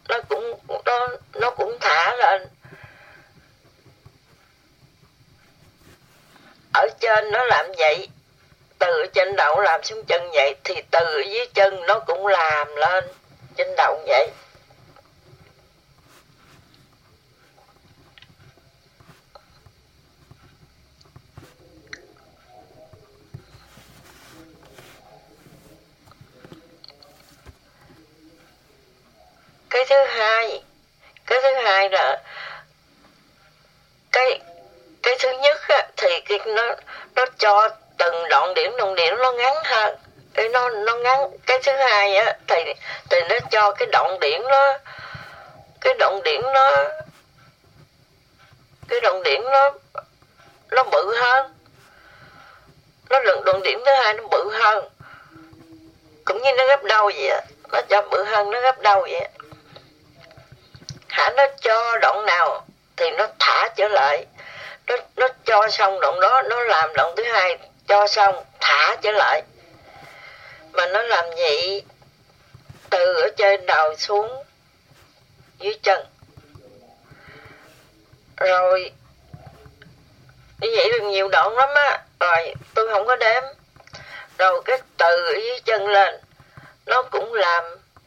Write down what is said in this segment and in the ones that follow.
nó cũng thả lên. Ở trên nó làm vậy, từ trên đầu làm xuống chân vậy, thì từ dưới chân nó cũng làm lên trên đầu vậy. Cái thứ hai là cái thứ nhất á, thì nó cho từng đoạn điểm nó ngắn hơn. Nó ngắn. Cái thứ hai á thì nó cho cái đoạn điểm nó bự hơn. Đoạn điểm thứ hai nó bự hơn, cũng như nó gấp đôi vậy á. Nó cho bự hơn, nó gấp đôi vậy á. Nó cho đoạn nào thì nó thả trở lại. Nó cho xong đoạn đó, nó làm đoạn thứ hai, cho xong thả trở lại. Mà nó làm vậy từ ở trên đầu xuống dưới chân. Rồi như vậy được nhiều đoạn lắm á. Rồi tôi không có đếm. Rồi cái từ ở dưới chân lên, nó cũng làm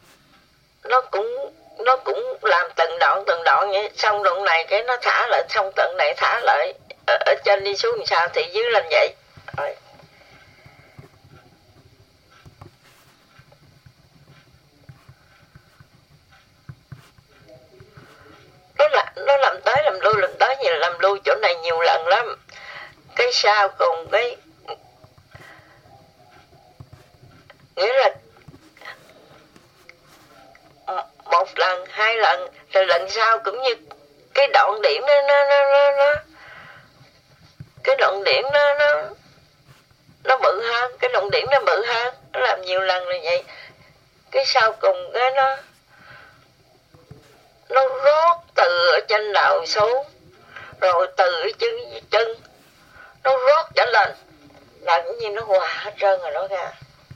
từng đoạn vậy. Xong đoạn này cái nó thả lại, xong đoạn này thả lại. Ở trên đi xuống làm sao thì dưới lên vậy. Rồi nó làm tới làm lui chỗ này nhiều lần lắm. Cái sau cùng cái nghĩa là một lần, hai lần, rồi lần sau cũng như cái đoạn điểm cái đoạn điểm nó bự hơn, cái đoạn điểm nó bự hơn, nó làm nhiều lần là vậy. Cái sau cùng cái nó rót từ ở trên đầu xuống, rồi từ chân nó rót trở lên, là cũng như nó hòa hết trơn rồi đó ra.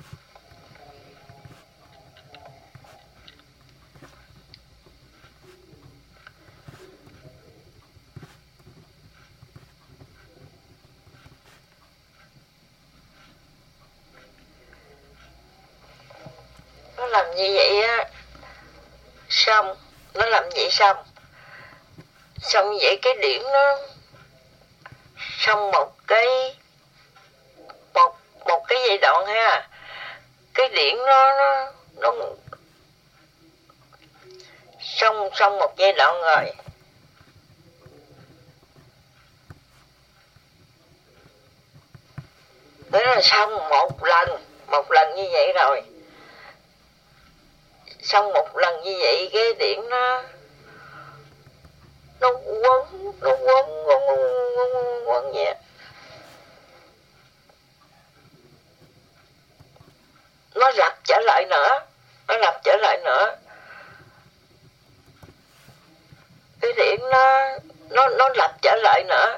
Nó làm như vậy á, xong nó làm vậy xong vậy cái điểm nó xong một cái giai đoạn ha. Cái điểm nó xong một giai đoạn rồi, đó là xong một lần như vậy rồi. Xong một lần như vậy cái điểm nó quấn vậy. Nó lặp trở lại nữa. Cái điểm nó lặp trở lại nữa.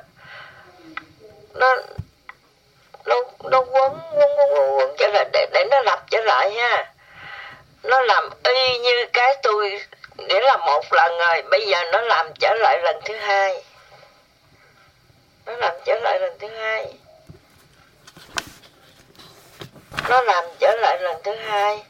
Nó quấn trở lại để nó lặp trở lại ha. Nó làm y như cái tôi để làm một lần rồi, bây giờ nó làm trở lại lần thứ hai. Nó làm trở lại lần thứ hai.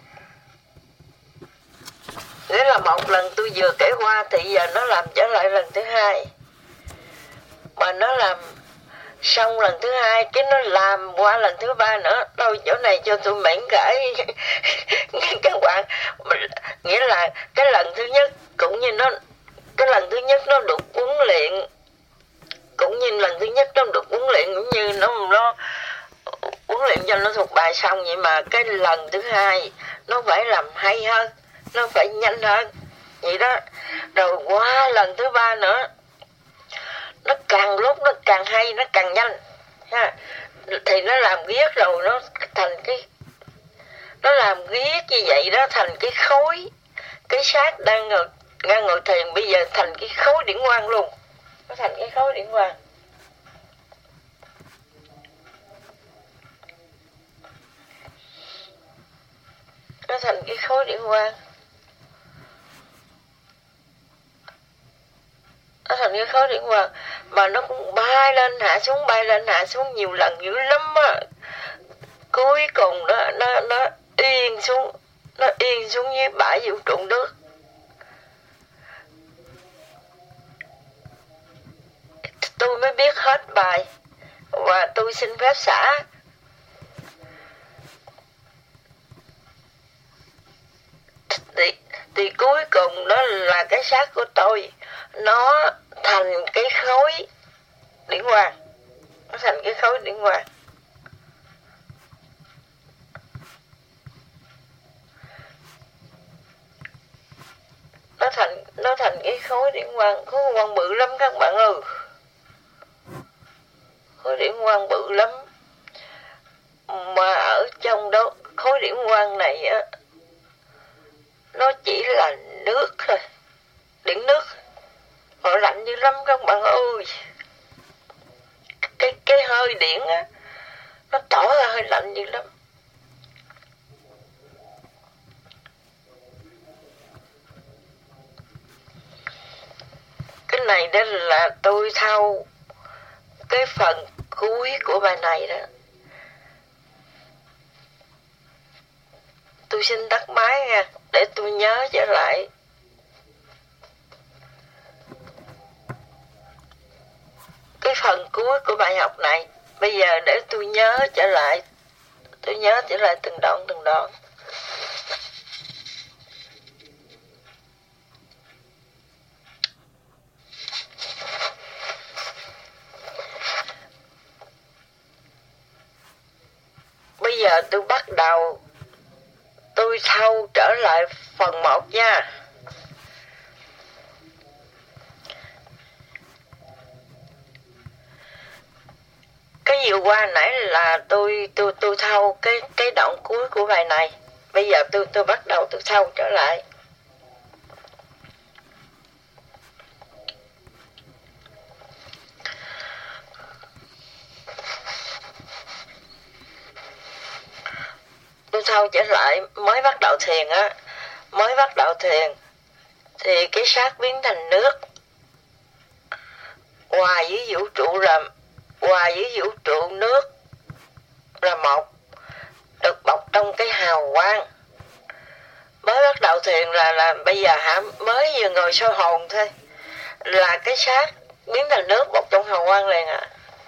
Nghĩa là một lần tôi vừa kể qua thì giờ nó làm trở lại lần thứ hai. Mà nó làm xong lần thứ hai cái nó làm qua lần thứ ba nữa. Đâu chỗ này cho tôi miễn cãi các bạn. Nghĩa là cái lần thứ nhất cũng như nó được huấn luyện, cũng như nó huấn luyện cho nó thuộc bài xong vậy, mà cái lần thứ hai nó phải làm hay hơn, nó phải nhanh hơn vậy đó. Rồi qua lần thứ ba nữa, nó càng lúc nó càng hay, nó càng nhanh ha. Thì nó làm ghét rồi nó thành cái, nó làm ghét như vậy đó, thành cái khối, cái xác đang ngồi thiền bây giờ thành cái khối điển quang luôn. Nó thành cái khối điển quang. thành cái khối điển quang, mà nó cũng bay lên hạ xuống nhiều lần dữ lắm á. Cuối cùng nó yên xuống dưới bãi vũ trụ nước. Tôi mới biết hết bài và tôi xin phép xả. Thì cuối cùng đó là cái xác của tôi nó thành cái khối điển quang, nó thành cái khối điển quang. Nó thành cái khối điển quang bự lắm các bạn ơi. Khối điển quang bự lắm, mà ở trong đó khối điển quang này á, nó chỉ là nước thôi, điển nước. Họ lạnh dữ lắm các bạn ơi. Cái hơi điển á, nó tỏ ra hơi lạnh dữ lắm. Cái này đó là tôi thao cái phần cuối của bài này đó. Tôi xin tắt máy nha, để tôi nhớ trở lại. Cái phần cuối của bài học này, bây giờ để tôi nhớ trở lại. Tôi nhớ trở lại từng đoạn. Bây giờ tôi bắt đầu, tôi thâu trở lại phần 1 nha. Cái vừa qua nãy là tôi thâu cái đoạn cuối của bài này. Bây giờ tôi bắt đầu tôi thâu trở lại. Tôi thâu trở lại, mới bắt đầu thiền thì cái xác biến thành nước, hòa với vũ trụ nước là một, được bọc trong cái hào quang. Mới bắt đầu thiền là bây giờ mới vừa ngồi soi hồn thôi là cái xác biến thành nước bọc trong hào quang liền à.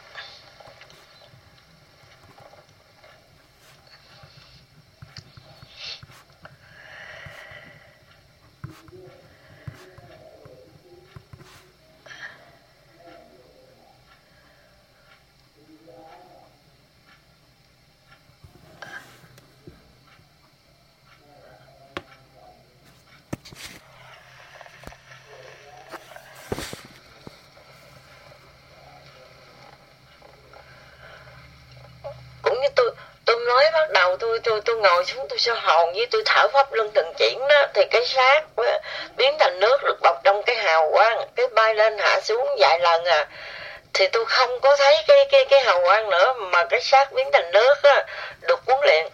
Mới bắt đầu tôi ngồi xuống tôi soi hồn với tôi thở pháp luân thường chuyển đó, thì cái xác biến thành nước được bọc trong cái hào quang, cái bay lên hạ xuống vài lần à, thì tôi không có thấy cái hào quang nữa, mà cái xác biến thành nước á, được huấn luyện.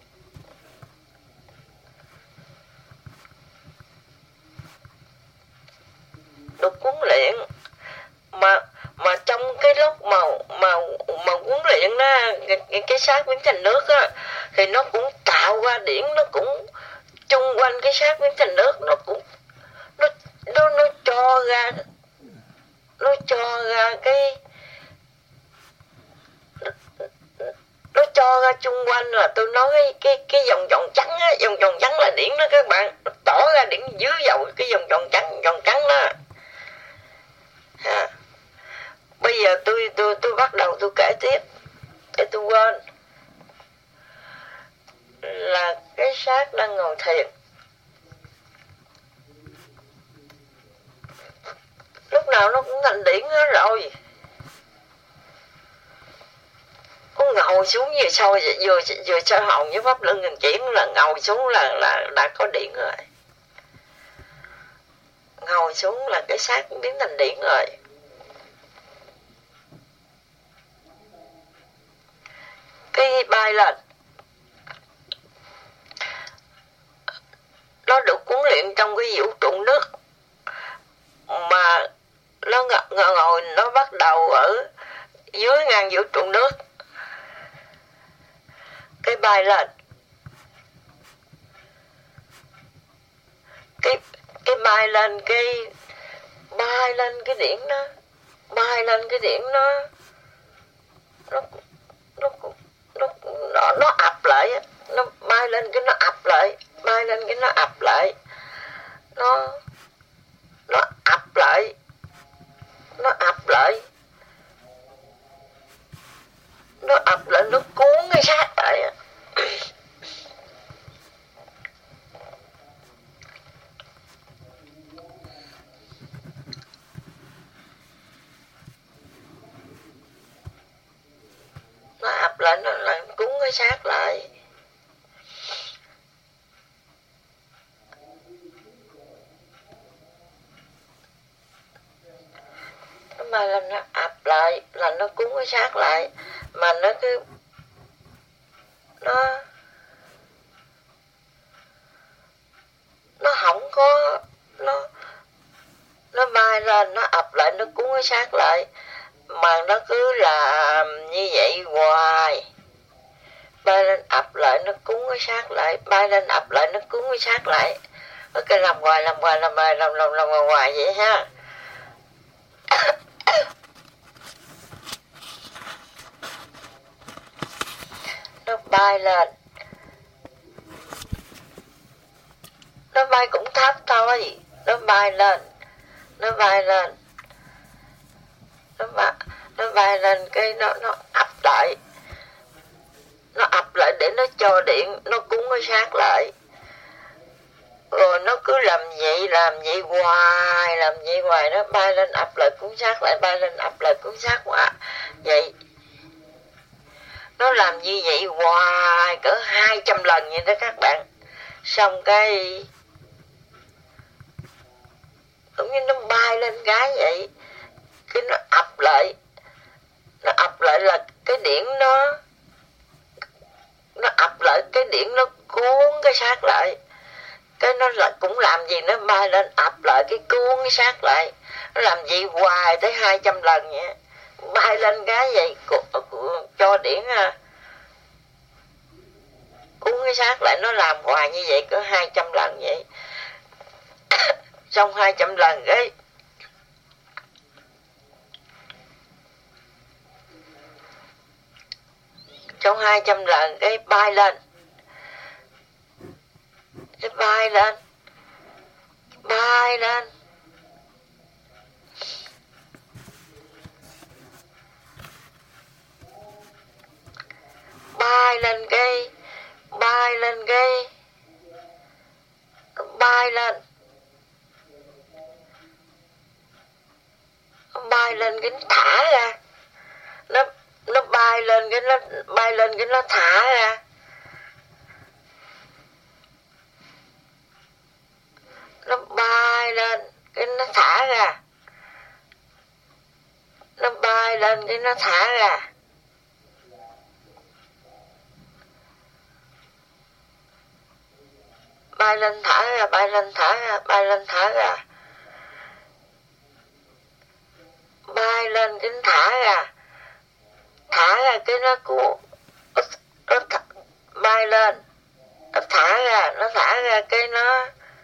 Mà trong cái lúc mà huấn luyện đó, cái xác biến thành nước á, thì nó cũng tạo ra điển, nó cũng chung quanh cái xác biến thành nước, nó cũng nó cho ra cái nó cho ra chung quanh, là tôi nói cái vòng tròn trắng á, vòng tròn trắng là điển đó các bạn, nó tỏ ra điển dưới dầu cái vòng tròn trắng đó. Bây giờ tôi bắt đầu tôi kể tiếp để tôi quên, là cái xác đang ngồi thiền, lúc nào nó cũng thành điển hết rồi. Có ngồi xuống vừa soi hồn với pháp luân thường chuyển là ngồi xuống là đã có điển rồi. Ngồi xuống là cái xác biến thành điển rồi. Cái bay lên, nó được huấn luyện trong cái vũ trụ nước, mà nó ngồi nó bắt đầu ở dưới ngang vũ trụ nước, cái bay lên, cái bay lên cái điểm đó, bay lên cái điểm nó nó ập lại, nó bay lên cái nó ập lại, bay lên cái nó ập lại, nó ập lại, nó ập lại, nó ập lại, nó cuốn cái xác lại. Nó ập lại, nó lại cuốn cái xác lại. Mà là nó ập lại, là nó cuốn cái xác lại, mà nó cứ nó không có, nó bay lên, nó ập lại, nó cuốn cái xác lại, mà nó cứ làm như vậy hoài, bay lên ập lại, nó cuốn cái xác lại, bay lên ập lại, nó cuốn cái xác lại, nó cứ làm hoài làm hoài vậy ha. Nó bay lên, nó bay cũng thấp thôi, nó bay lên, nó bay lên, nó bay lên cái nó ập lại, nó ập lại để nó cho điện, nó cuốn cái xác lại, rồi nó cứ làm vậy hoài, nó bay lên ập lại cuốn xác lại, bay lên ập lại cuốn xác quá vậy. Nó làm như vậy hoài cỡ 200 lần vậy đó các bạn. Xong cái giống như nó bay lên cái vậy, cái nó ập lại là cái điểm nó ập lại, cái điểm nó cuốn cái xác lại, cái nó là cũng làm gì, nó bay lên ập lại cái cuốn cái xác lại, nó làm gì hoài tới 200 lần vậy, bay lên cái vậy cho điểm cuốn cái xác lại, nó làm hoài như vậy cỡ 200 lần vậy. Xong 200 lần cái trong 200 lần cái bay lên, cái bay lên, bay lên, bay lên cái, bay lên cái, bay lên, bay lên cái thả ra, nó bay lên cái, nó bay lên cái nó thả ra, nó bay lên cái nó thả ra, nó bay lên cái nó thả ra, bay lên thả ra, bay lên thả ra, bay lên thả ra, bay lên cái nó thả ra cái nó bay lên, nó thả ra cái nó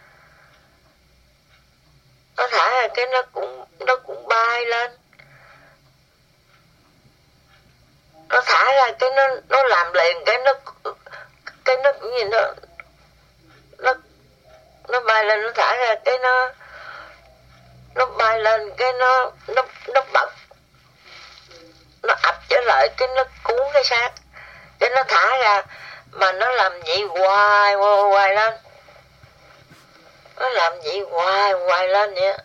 thả ra cái nó cũng bay lên, nó thả ra cái nó làm liền, cái nó cũng như nó bay lên, nó thả ra cái nó bay lên cái nó bật, nó ập trở lại cái nó cuốn cái xác, cái nó thả ra, mà nó làm vậy hoài lên, nó làm vậy hoài lên vậy.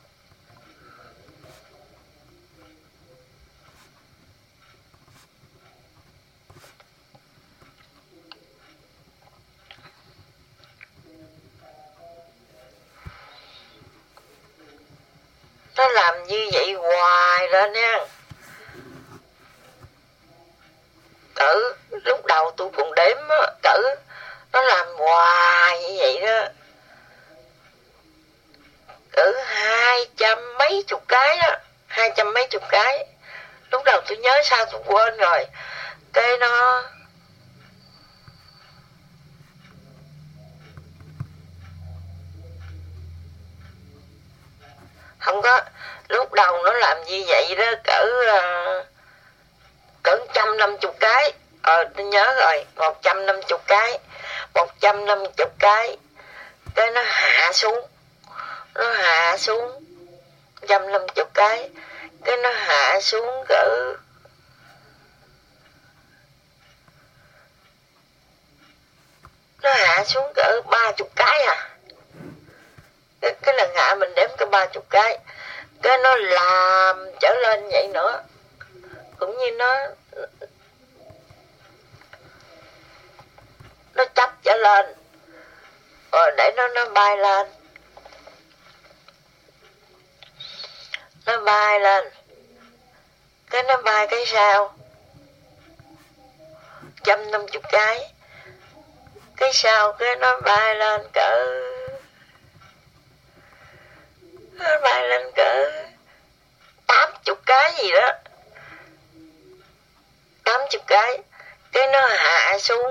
Nó làm như vậy hoài lên nha. Cỡ lúc đầu tôi còn đếm á, cỡ nó làm hoài như vậy đó, cỡ 200 mấy mấy chục cái đó, 200 mấy chục cái. Lúc đầu tôi nhớ sao tôi quên rồi. Cái nó không có, lúc đầu nó làm như vậy đó cỡ 150 cái. Tôi nhớ rồi, 150 cái, 150 cái. Cái nó hạ xuống 150 cái. Cái nó hạ xuống cỡ nó hạ xuống cỡ 30 cái à. Cái lần hạ mình đếm có 30 cái. Cái nó làm trở lên vậy nữa. Cũng như nó chấp trở lên. Rồi để nó bay lên. Nó bay lên. Cái nó bay cái sau 150 cái. Cái sau cái nó bay lên cỡ 80 cái gì đó. 80 cái. Cái nó hạ xuống.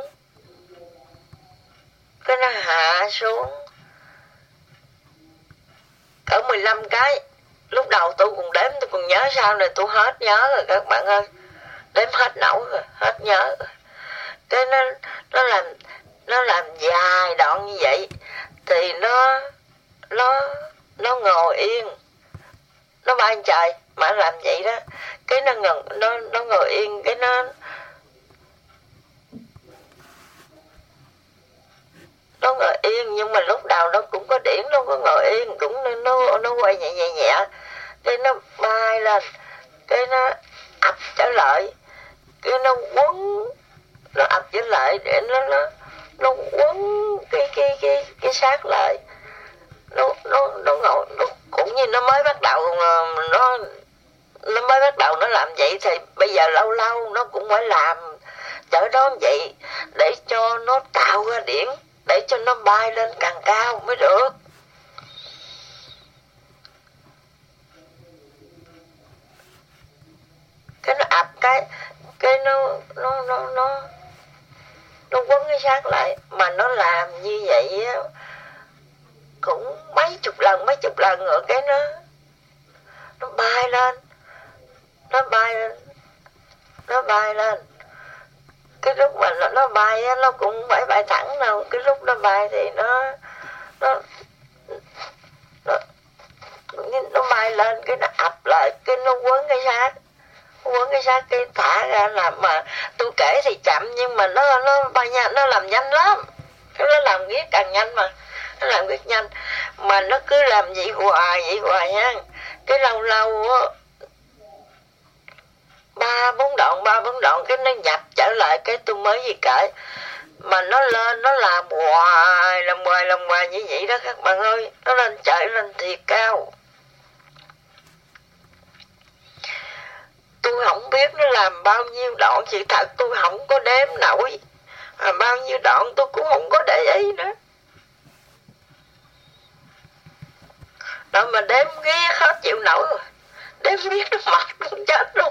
Cỡ 15 cái. Lúc đầu tôi còn đếm, tôi còn nhớ, sau này tôi hết nhớ rồi các bạn ơi. Đếm hết nổi rồi, hết nhớ rồi. Cái nó làm dài đoạn như vậy thì nó ngồi yên, nó bay trời mà làm vậy đó. Cái nó ngồi yên, cái nó ngồi yên, nhưng mà lúc đầu nó cũng có điển, nó có ngồi yên, cũng nó quay nhẹ nhẹ nhẹ. Cái nó bay lên, cái nó ập trở lại, cái nó quấn, nó ập trở lại để nó quấn cái xác lại. Nó ngồi, nó cũng như nó mới bắt đầu, nó mới bắt đầu nó làm vậy thì bây giờ lâu lâu nó cũng phải làm chở đó vậy để cho nó tạo ra điển, để cho nó bay lên càng cao mới được. Cái nó ập cái nó quấn cái xác lại. Mà nó làm như vậy á, cũng mấy chục lần rồi. Cái nó bay lên, cái lúc mà nó bay á, nó cũng không phải bay thẳng đâu. Cái lúc nó bay thì nó bay lên, cái nó ập lại, cái nó quấn cái xác, cái thả ra. Làm mà tôi kể thì chậm, nhưng mà nó bay nhanh, nó làm nhanh lắm. Nó làm riết càng nhanh, mà nó làm riết nhanh mà nó cứ làm vậy hoài nha. Cái lâu lâu á, 3-4 đoạn cái nó nhập trở lại, cái tôi mới gì kể. Mà nó lên, nó làm hoài như vậy đó các bạn ơi. Nó lên chạy lên thiệt cao. Tôi không biết nó làm bao nhiêu đoạn, chị thật tôi không có đếm nổi. Bao nhiêu đoạn tôi cũng không có để ý nữa. Đó mà đếm ghé hết chịu nổi rồi. Đếm biết nó mệt cũng chết luôn.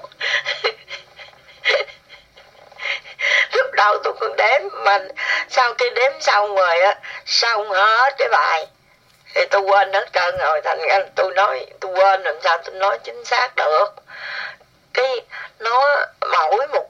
Lúc đầu tôi còn đếm, mà sau khi đếm xong rồi á, xong hết cái bài thì tôi quên hết trơn rồi. Thành ra tôi nói tôi quên, làm sao tôi nói chính xác được. Cái nó mỗi một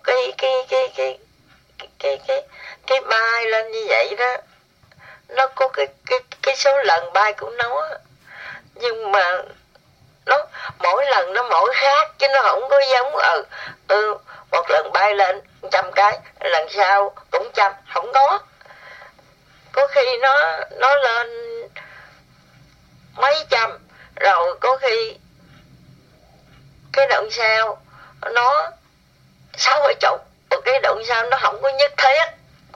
cái bay lên như vậy đó, nó có cái số lần bay của nó, nhưng mà nó mỗi lần nó mỗi khác, chứ nó không có giống một lần bay lên 100 cái, lần sau cũng 100, không có. Có khi nó lên mấy trăm, rồi có khi cái đoạn sau nó 60, một cái đoạn sau nó không có nhất thiết.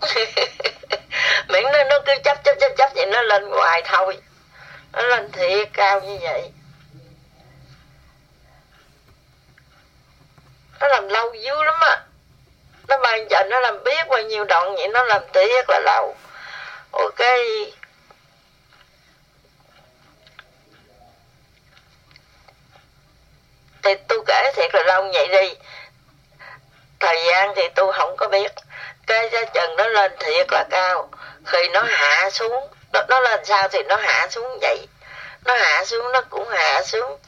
Miễn nó cứ chấp vậy, nó lên hoài thôi. Nó lên thiệt cao như vậy. Nó làm lâu dữ lắm á. Nó ban giờ nó làm biết bao nhiêu đoạn vậy, nó làm thiệt là lâu. Ok. thì tôi kể thiệt là lâu vậy đi, thời gian thì tôi không có biết. Cái chân nó lên thiệt là cao, khi nó hạ xuống, nó lên sao thì nó hạ xuống vậy, nó hạ xuống nó cũng hạ xuống,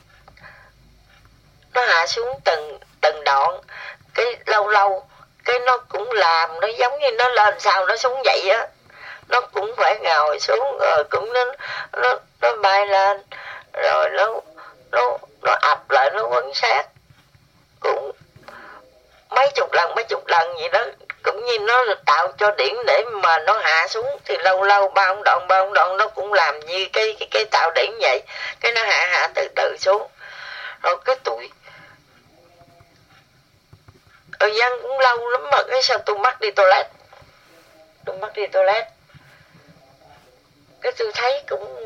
nó hạ xuống từng đoạn, cái lâu lâu cái nó cũng làm nó giống như nó lên sao nó xuống vậy á, nó cũng phải ngồi xuống rồi cũng nó bay lên rồi nó ập lại nó quấn sát, cũng mấy chục lần vậy đó, cũng như nó tạo cho điểm để mà nó hạ xuống, thì lâu lâu ba ông đoạn nó cũng làm như cái tạo điểm vậy, cái nó hạ từ từ xuống. Rồi cái tôi thời gian cũng lâu lắm mà cái sao tôi mắc đi toilet, cái tôi thấy cũng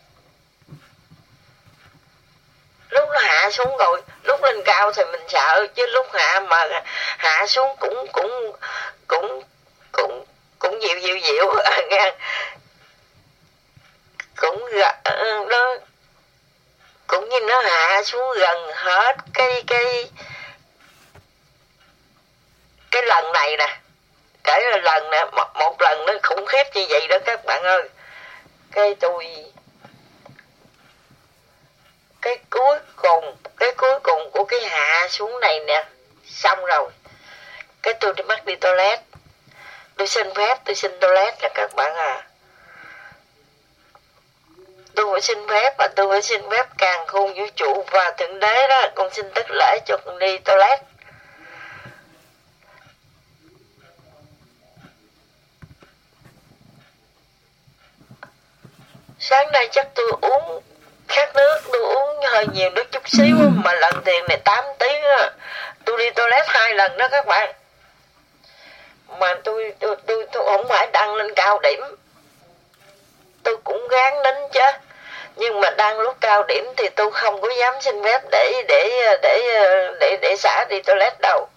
lúc nó hạ xuống rồi, lúc lên cao thì mình sợ, chứ lúc hạ xuống cũng dịu nghe, nó cũng như nó hạ xuống gần hết cái lần này nè, kể là lần nè, một lần nó khủng khiếp như vậy đó các bạn ơi. Cái cuối cùng của cái hạ xuống này nè, xong rồi cái tôi đi mắc đi toilet, tôi xin phép tôi xin toilet đó các bạn à. Tôi phải xin phép, và tôi phải xin phép càn khôn vũ trụ và thượng đế đó, con xin tức lễ cho con đi toilet. Sáng nay chắc tôi uống khát nước, tôi uống hơi nhiều nước chút xíu, mà lần tiền này 8 tiếng á, tôi đi toilet 2 lần đó các bạn. Mà tôi không phải đăng lên cao điểm, tôi cũng gán nín chứ, nhưng mà đang lúc cao điểm thì tôi không có dám xin phép để xả đi toilet đâu.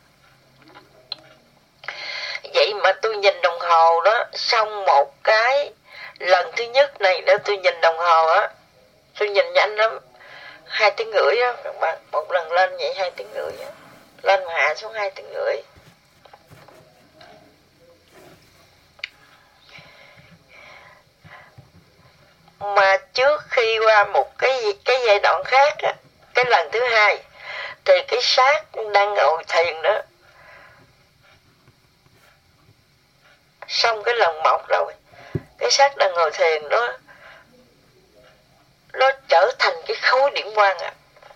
Vậy mà tôi nhìn đồng hồ đó, xong một cái lần thứ nhất này đó, tôi nhìn đồng hồ á, tôi nhìn nhanh lắm, 2 tiếng rưỡi đó các bạn, một lần lên vậy 2 tiếng rưỡi đó. Lên mà hạ xuống 2 tiếng rưỡi. Mà trước khi qua một cái giai đoạn khác á, cái lần thứ hai thì cái xác đang ngồi thiền đó, xong cái lần một rồi, cái xác đang ngồi thiền đó, nó trở thành cái khối điện quang à,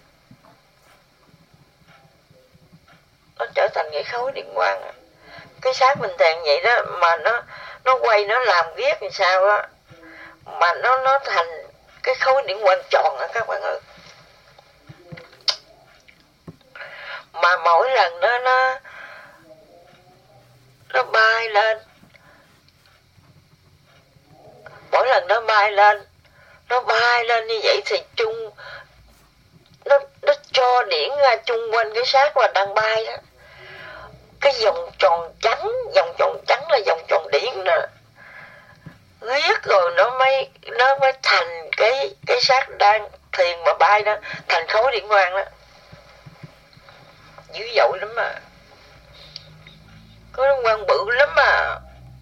nó trở thành cái khối điện quang à. Cái xác mình thiền vậy đó, mà nó quay, nó làm ghét làm sao đó, mà nó thành cái khối điện quang tròn á các bạn ơi. Mà mỗi lần nó bay lên, mỗi lần nó bay lên như vậy thì nó cho điển ra chung quanh cái xác mà đang bay đó, cái vòng tròn trắng là vòng tròn điển nè, riết rồi nó mới thành cái xác đang thiền mà bay đó, thành khối điện quang đó, dữ dội lắm mà, có điện quang bự lắm mà.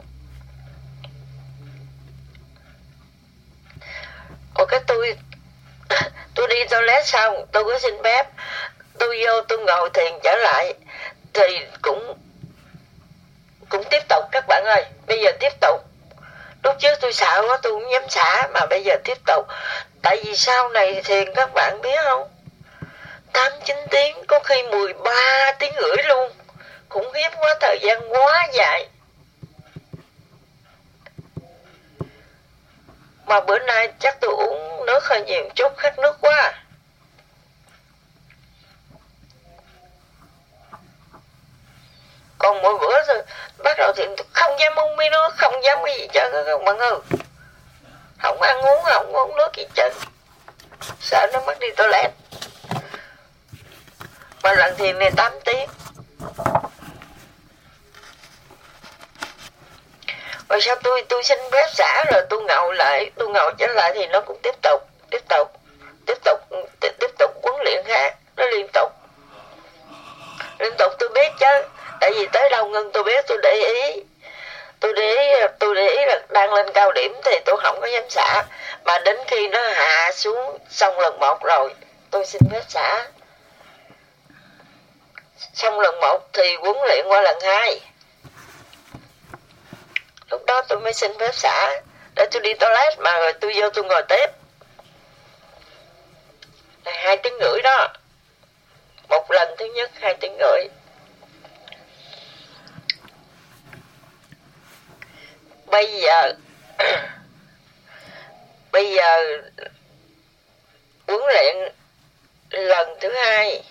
Rồi cái tôi đi toilet xong, tôi có xin phép, tôi vô tôi ngồi thiền trở lại, thì cũng tiếp tục các bạn ơi. Bây giờ tiếp tục, lúc trước tôi sợ quá tôi không dám xả, mà bây giờ tiếp tục. Tại vì sau này thiền các bạn biết không, 8-9 tiếng, có khi 13 tiếng rưỡi luôn, khủng khiếp quá, thời gian quá dài. Mà bữa nay chắc tôi uống nước hơi nhiều chút, khát nước quá. Còn mỗi bữa rồi bắt đầu thì không dám uống miếng nước, không dám cái gì chứ các bạn ơi. Không ăn uống, không uống nước gì chứ, sợ nó mất đi toilet. Mà lần thiền này 8 tiếng. Rồi sau tôi xin phép xả rồi tôi ngồi trở lại thì nó cũng tiếp tục huấn luyện khác, nó liên tục. gì tới đâu Ngân, tôi biết, tôi để ý. Tôi để ý là đang lên cao điểm thì tôi không có dám xả. Mà đến khi nó hạ xuống xong lần 1 rồi, tôi xin phép xả. Xong lần 1 thì huấn luyện qua lần 2. Lúc đó tôi mới xin phép xả. Để tôi đi toilet mà rồi tôi vô tôi ngồi tiếp. Là 2 tiếng rưỡi đó. Một lần thứ nhất 2 tiếng rưỡi. Bây giờ huấn luyện lần thứ 2.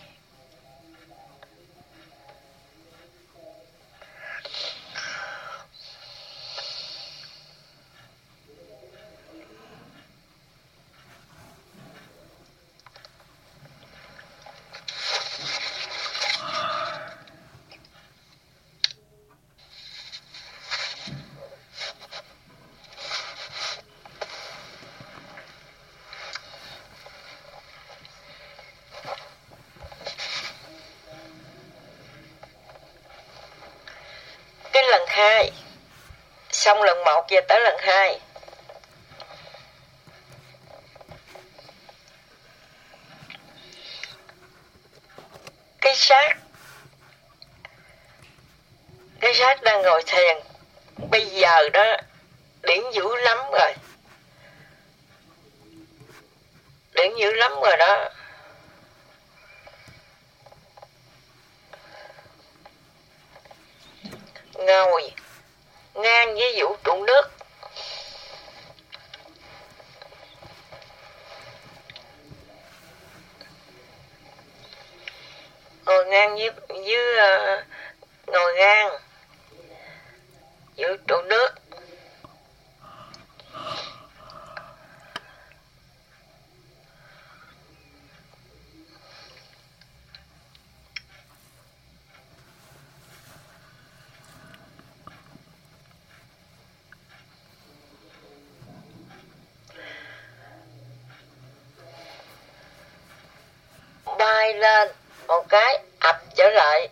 Cái lần 2 xong lần 1 giờ tới lần 2. Cái xác đang ngồi thiền. Bây giờ đó điển dữ lắm rồi. Điển dữ lắm rồi đó. Ngồi ngang với vũ trụ nước. Ngồi ngang với ngồi ngang vũ trụ nước. Bay lên một cái ập trở lại.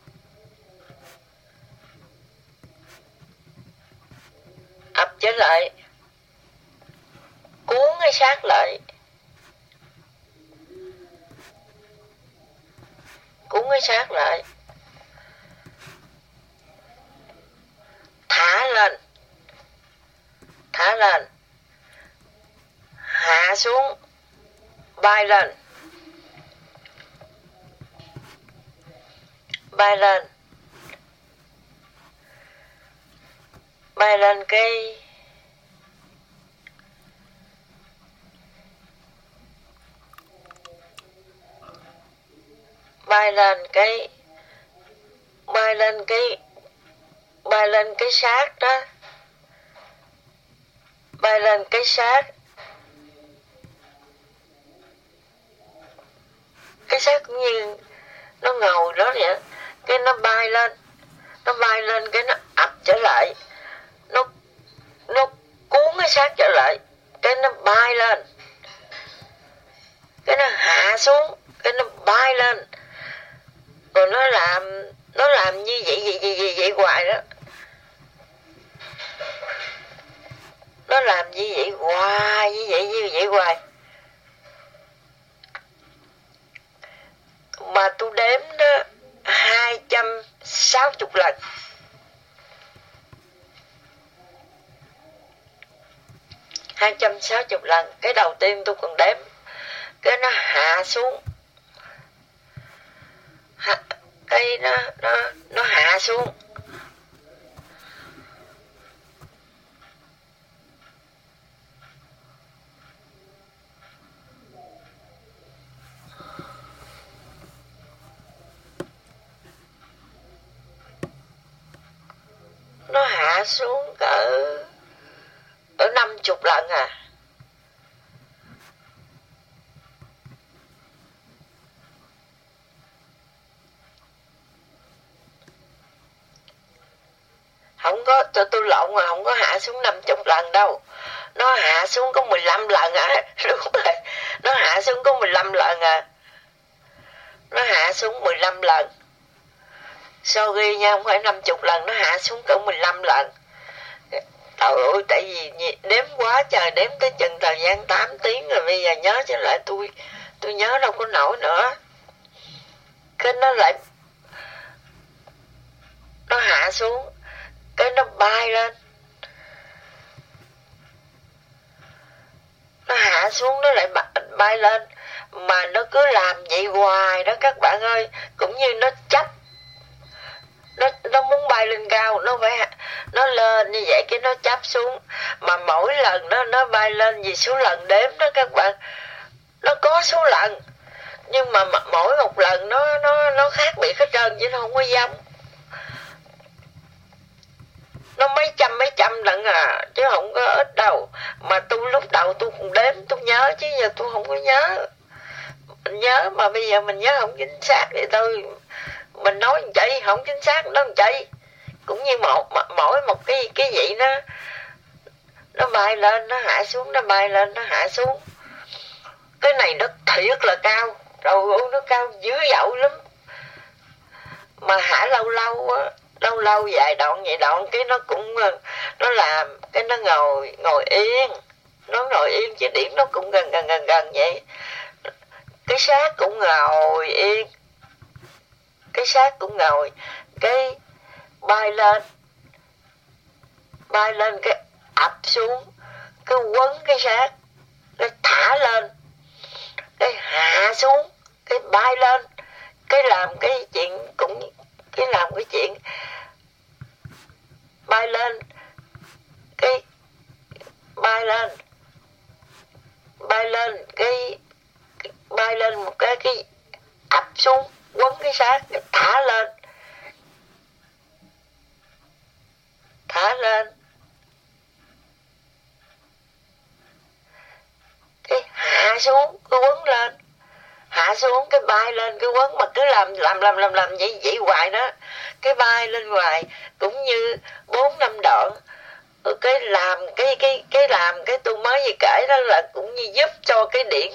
Ập trở lại. Cuốn cái xác lại. Cuốn cái xác lại. Thả lên. Thả lên. Hạ xuống. Bay lên. Bay lên. Bay lên cái bay lên cái xác đó. Bay lên cái xác. Cái xác cũng như nó ngồi đó vậy. Cái nó bay lên. Nó bay lên cái nó ập trở lại. Nó cuốn cái xác trở lại. Cái nó bay lên. Cái nó hạ xuống. Cái nó bay lên. Rồi nó làm như vậy hoài đó. Nó làm như vậy hoài, như vậy hoài. Mà tôi đếm đó 260 lần. 260 lần. Cái đầu tiên tôi còn đếm. Cái nó hạ xuống. Cái nó hạ xuống. Nó hạ xuống cỡ 50 lần à. Không có, tôi lộn mà, không có hạ xuống 50 lần đâu. Nó hạ xuống có 15 lần à. Đúng rồi. Nó hạ xuống có 15 lần à. Nó hạ xuống 15 lần. Sao ghê nha, không phải 50 lần, nó hạ xuống cỡ 15 lần. Trời ơi, tại vì đếm quá trời, đếm tới chừng thời gian 8 tiếng rồi, bây giờ nhớ trở lại tôi nhớ đâu có nổi nữa. Cái nó lại nó hạ xuống, cái nó bay lên, nó hạ xuống nó lại bay lên, mà nó cứ làm vậy hoài đó các bạn ơi. Cũng như nó chấp, nó muốn bay lên cao, nó lên như vậy cái nó chấp xuống. Mà mỗi lần nó bay lên vì số lần đếm đó các bạn, nó có số lần, nhưng mà mỗi một lần nó khác biệt hết trơn, chứ nó không có giống. Nó mấy trăm lần à, chứ không có ít đâu. Mà tôi lúc đầu tôi cũng đếm, tôi nhớ, chứ giờ tôi không có nhớ. Mình nhớ mà bây giờ mình nhớ không chính xác thì mình nói một chị không chính xác, nói một chị. Cũng như mỗi một cái gì nó bay lên nó hạ xuống, nó bay lên nó hạ xuống. Cái này nó thiệt là cao, rồi nó cao dữ dội lắm. Mà hạ lâu lâu á, lâu vài đoạn vậy đoạn cái nó cũng nó làm cái nó ngồi yên, nó ngồi yên, chứ điểm nó cũng gần vậy. Cái xác cũng ngồi yên, cái xác cũng ngồi, cái bay lên cái ập xuống, cái quấn cái xác, cái thả lên, cái hạ xuống, cái bay lên, cái làm cái chuyện cũng cái làm cái chuyện bay lên, cái bay lên cái bay lên một cái ập xuống, quấn cái xác, cái thả lên cái hạ xuống, cái quấn lên, hạ xuống cái bay lên cái quấn, mà cứ làm vậy hoài đó. Cái bay lên hoài cũng như 4-5 đoạn. Cái làm cái làm cái tôi mới vừa kể đó là cũng như giúp cho cái điển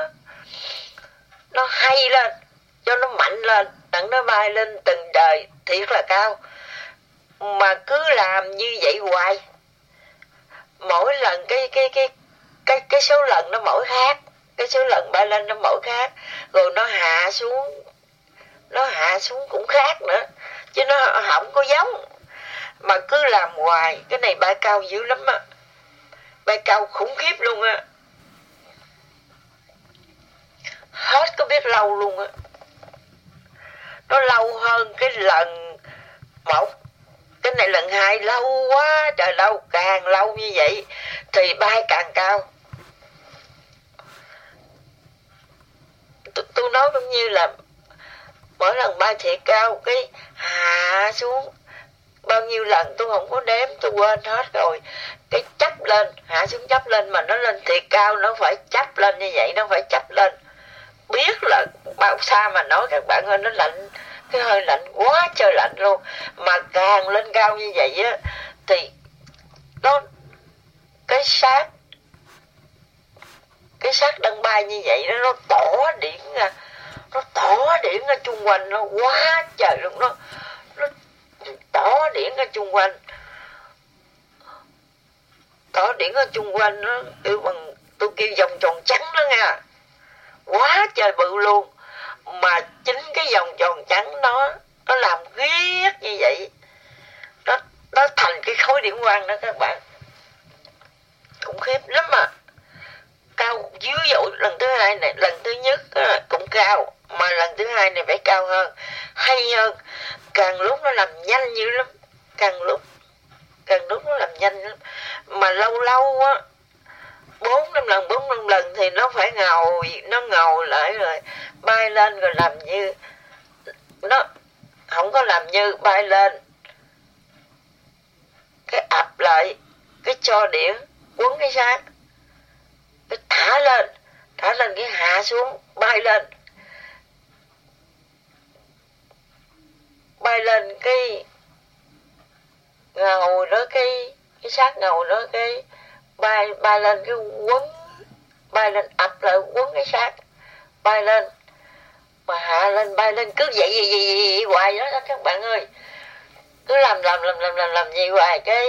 nó hay lên, cho nó mạnh lên, đặng nó bay lên từng đời thiệt là cao. Mà cứ làm như vậy hoài, mỗi lần cái số lần nó mỗi khác, cái số lần bay lên nó mỗi khác, rồi nó hạ xuống cũng khác nữa, chứ nó không có giống. Mà cứ làm hoài, cái này bay cao dữ lắm á, bay cao khủng khiếp luôn á, hết có biết lâu luôn á. Nó lâu hơn cái lần một, cái này lần hai lâu quá trời, lâu, càng lâu như vậy thì bay càng cao. Tôi nói cũng như là mỗi lần bay thiệt cao, cái hạ xuống bao nhiêu lần tôi không có đếm, tôi quên hết rồi. Cái chấp lên, hạ xuống chấp lên, mà nó lên thiệt cao, nó phải chấp lên như vậy, nó phải chấp lên. Biết là bao xa mà nói các bạn ơi, nó lạnh, cái hơi lạnh quá trời lạnh luôn. Mà càng lên cao như vậy á thì cái xác đang bay như vậy đó, nó tỏ điển ra chung quanh nó quá trời luôn, nó tỏ điển ra chung quanh, nó kêu bằng, tôi kêu vòng tròn trắng đó nha, quá trời bự luôn. Mà chính cái vòng tròn trắng nó làm riết như vậy, nó thành cái khối điển quang đó các bạn, khủng khiếp lắm mà. Cao dữ dội. Lần thứ hai này, lần thứ nhất cũng cao, mà lần thứ hai này phải cao hơn, hay hơn. Càng lúc nó làm nhanh dữ lắm, càng lúc nó làm nhanh lắm. Mà lâu lâu á, 4-5 lần thì nó phải ngồi lại rồi bay lên, rồi làm như nó không có làm như bay lên cái ập lại, cái cho điển quấn cái xác, cái thả lên cái hạ xuống, bay lên cái ngầu đó, cái xác ngầu đó, cái bay lên cái quấn, bay lên ập lại quấn cái xác, bay lên mà hạ lên bay lên cứ vậy hoài đó các bạn ơi, cứ làm vậy hoài cái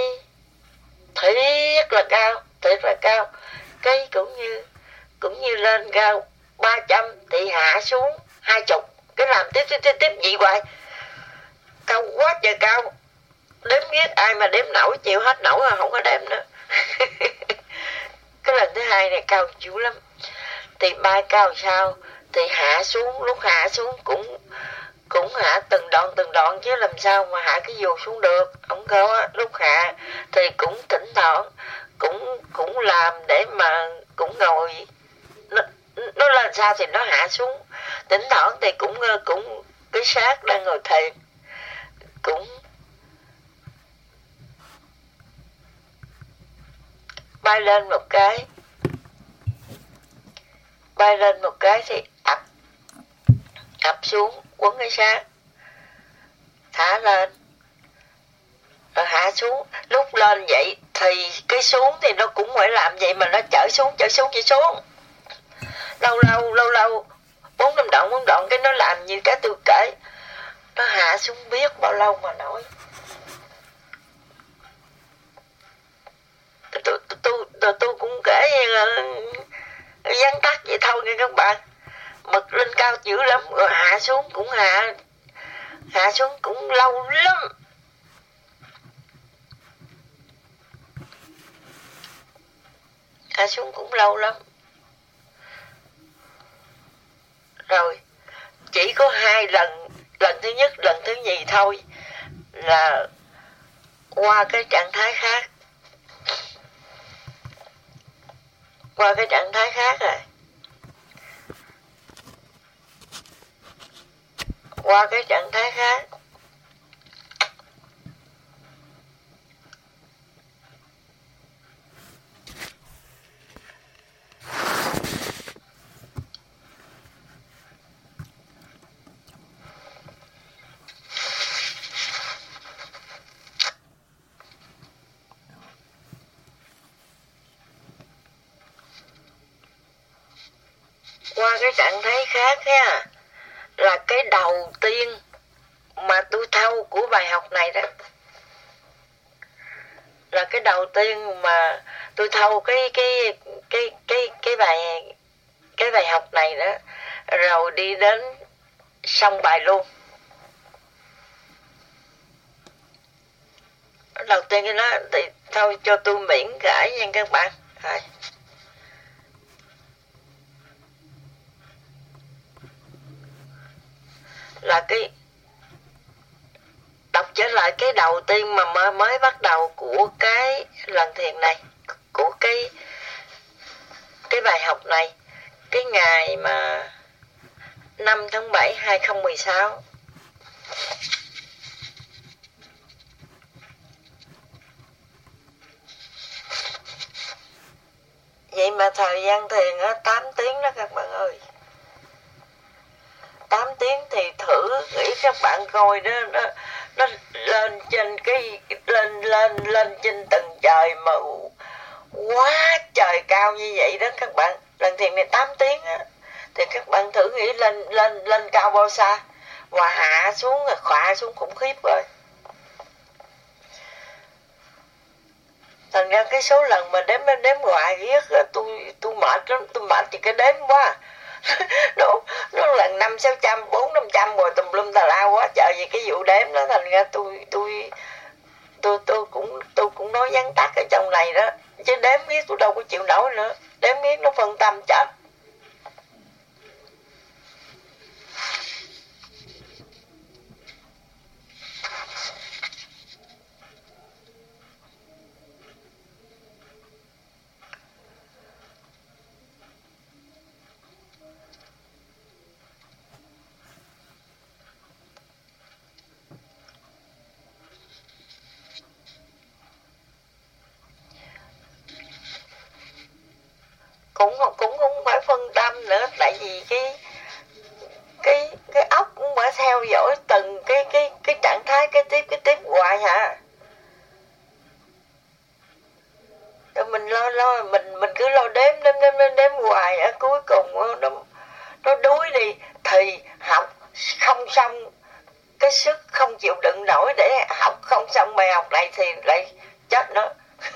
thiệt là cao, cái cũng như lên cao 300 thì hạ xuống 20, cái làm tiếp vậy hoài, cao quá trời cao, đếm biết ai mà đếm nổi, chịu hết nổi rồi không có đếm nữa. Cái lần thứ hai này cao dữ lắm, thì bay cao sao thì hạ xuống, lúc hạ xuống cũng hạ từng đoạn chứ làm sao mà hạ cái dù xuống được, không có. Lúc hạ thì cũng thỉnh thoảng cũng làm để mà cũng ngồi, nó lên sao thì nó hạ xuống, thỉnh thoảng thì cũng cái xác đang ngồi thiền cũng bay lên một cái thì ập xuống quấn cái xác, thả lên rồi hạ xuống. Lúc lên vậy thì cái xuống thì nó cũng phải làm vậy, mà nó chở xuống lâu 4-5 đoạn cái nó làm như cái tôi kể, nó hạ xuống biết bao lâu mà nổi. Tôi cũng kể vắn tắt vậy thôi nghe các bạn. Mực lên cao dữ lắm, rồi hạ xuống cũng hạ xuống cũng lâu lắm. Hạ xuống cũng lâu lắm. Rồi chỉ có 2 lần, lần thứ nhất, lần thứ nhì thôi là qua cái trạng thái khác. Qua cái trạng thái khác rồi. Qua cái trạng thái khác. Qua cái trạng thái khác nha, là cái đầu tiên mà tôi thâu của bài học này đó. Là cái đầu tiên mà tôi thâu cái bài học này đó, rồi đi đến xong bài luôn. Đầu tiên cái đó thì thôi cho tôi miễn cãi nha các bạn. Rồi. Là cái đọc trở lại cái đầu tiên mà mới bắt đầu của cái lần thiền này, của cái bài học này, cái ngày mà 5 tháng 7 2016. Vậy mà thời gian thiền 8 tiếng đó các bạn ơi. 8 tiếng thì thử nghĩ các bạn coi đó, nó lên trên cái lên trên tầng trời mà quá trời cao như vậy đó các bạn. Lần thiền này 8 tiếng á, thì các bạn thử nghĩ lên cao bao xa, và hạ xuống khọa xuống khủng khiếp rồi. Thành ra cái số lần mà đếm hoài riết tôi mệt lắm, tôi mệt thì cái đếm quá. nó lần 500-600 400-500 rồi tùm lum tà la quá trời vì cái vụ đếm đó. Thành ra tôi cũng nói vắn tắt ở trong này đó, chứ đếm biết tôi đâu có chịu nổi nữa. Đếm biết nó phân tâm chết. Cũng không phải phân tâm nữa, tại vì cái óc cũng phải theo dõi từng cái trạng thái cái tiếp hoài hả. Rồi mình mình cứ lo đếm hoài, ở cuối cùng nó đuối đi thì xong, cái sức không chịu đựng nổi để học không xong bài học này thì lại chết nữa.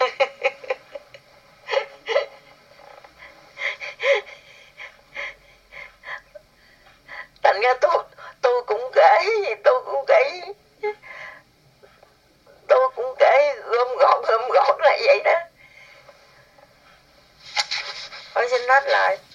Thành ra tôi cũng kể, tôi cũng kể gom gọn là vậy đó. Thôi xin hết lời.